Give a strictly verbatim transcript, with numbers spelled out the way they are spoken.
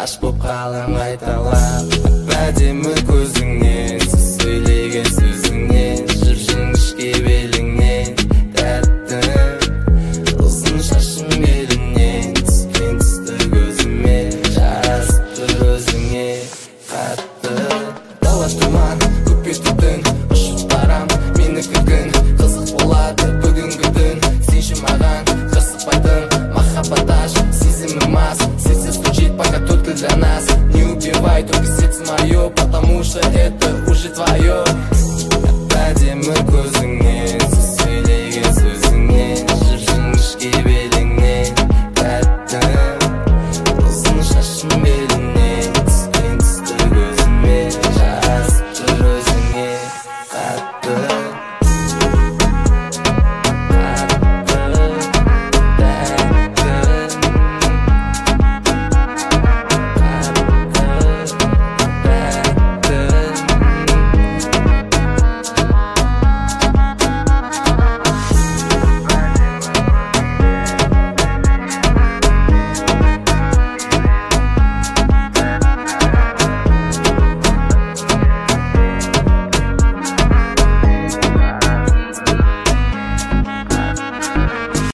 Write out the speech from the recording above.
ғашық боп қалам қайталап. Әдемі көзіңнен, сіз сөйлеген сөзіңнен, жыр жіңішке беліңнен тәттім. Ұзын шашың белімнен түскен түсті көзіме, жарасып тұр өзіңе қатты. Талаш тұман, көкпес түтін, ұшып барам мені күткен. Қызық болады бүгінгі түн, сенші маған қырсықпайтын махаббат аш, сезімі мас. Сердце стучит, пока только для нас. Не убивай, только сердце мое, потому что это уже твое.